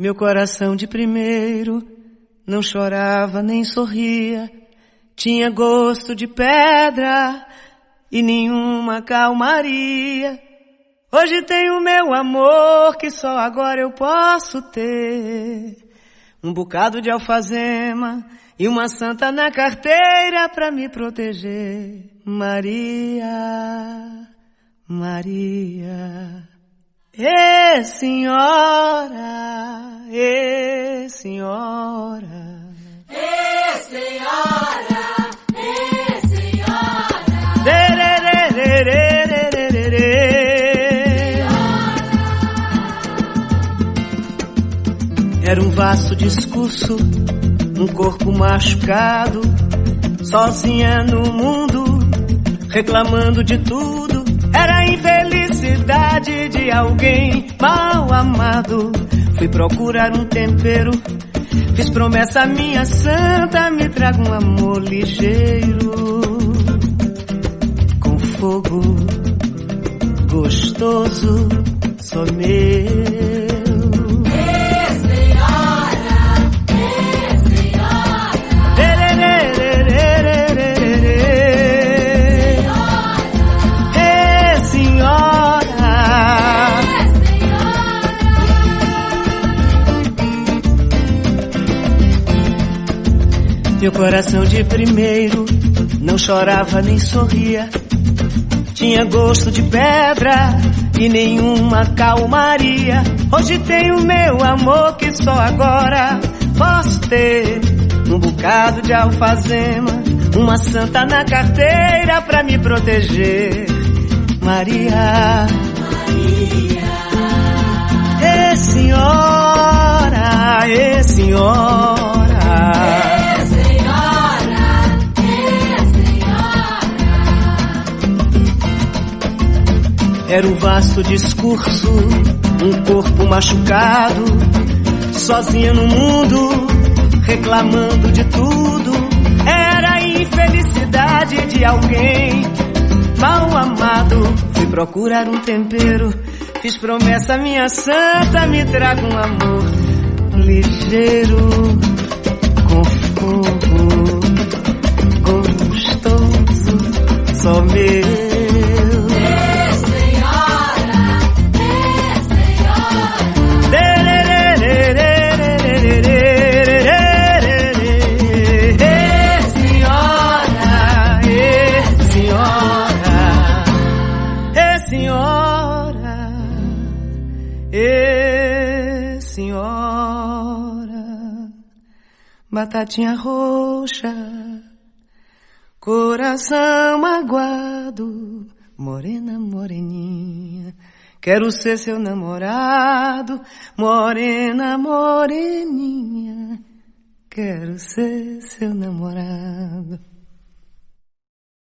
Meu coração de primeiro não chorava nem sorria, tinha gosto de pedra e nenhuma calmaria. Hoje tenho meu amor que só agora eu posso ter, um bocado de alfazema e uma santa na carteira pra me proteger. Maria, Maria, senhora, senhora, senhora, Era um vasto discurso, um corpo machucado, sozinha no mundo, reclamando de tudo. Era a infelicidade de alguém mal amado. Fui procurar um tempero, fiz promessa à minha santa, me traga um amor ligeiro, com fogo gostoso, só meu. Meu coração de primeiro não chorava nem sorria, tinha gosto de pedra e nenhuma calmaria. Hoje tenho meu amor que só agora posso ter, um bocado de alfazema, uma santa na carteira pra me proteger. Maria, Maria, senhora, senhora, era um vasto discurso, um corpo machucado, sozinha no mundo, reclamando de tudo. Era a infelicidade de alguém mal amado. Fui procurar um tempero, fiz promessa à minha santa, me traga um amor ligeiro, com fogo gostoso, só meu. Senhora, batatinha roxa, coração magoado, morena, moreninha, quero ser seu namorado. Morena, moreninha, quero ser seu namorado.